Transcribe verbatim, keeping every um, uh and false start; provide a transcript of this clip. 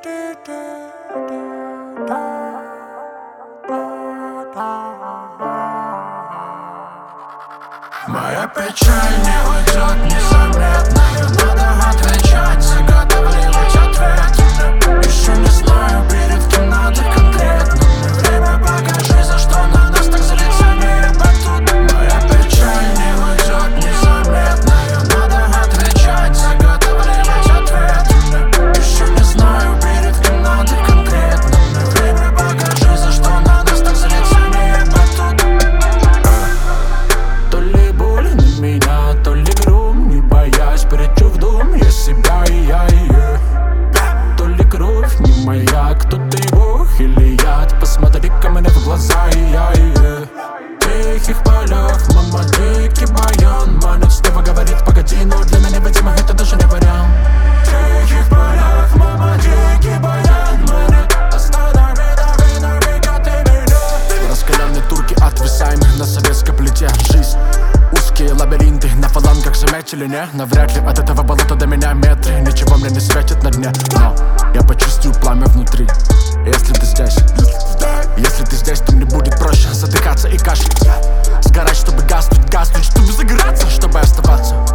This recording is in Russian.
Моя печаль не уйдет незаметно, ее надо отвечать, заготавливать ответ. Еще не знаю, перед кем надо конкретно. Время покажи, за что на нас так злится небо тут. Моя печаль не уйдет незаметно, ее надо отвечать, заготавливать ответ. Еще не знаю, перед кем надо конкретно. Время покажи, за что на нас так злится небо тут. То ли боль на меня, то ли гром, не боясь, прячу в дом я себя и я ее. То ли кровь не моя, кто-то его или яд. Посмотри-ка мне в глаза и я ее. Тихих полях, мама, дикий баян. Манит снова говорит, погоди, но для меня, видимо, это даже не вариант. Тихих полях, мама, дикий баян. Манит, останови, дави, навигати меня. Раскаленные турки отвисаем на советской плите. Жизнь, узкие лабиринты на фалангах заметили, не? Навряд ли от этого болота до меня метры. Ничего мне не светит на дне, но я почувствую пламя внутри. Если ты здесь, если ты здесь, то мне будет проще задыхаться и кашлять. Сгорать, чтобы гаснуть, гаснуть, чтобы загораться, чтобы оставаться.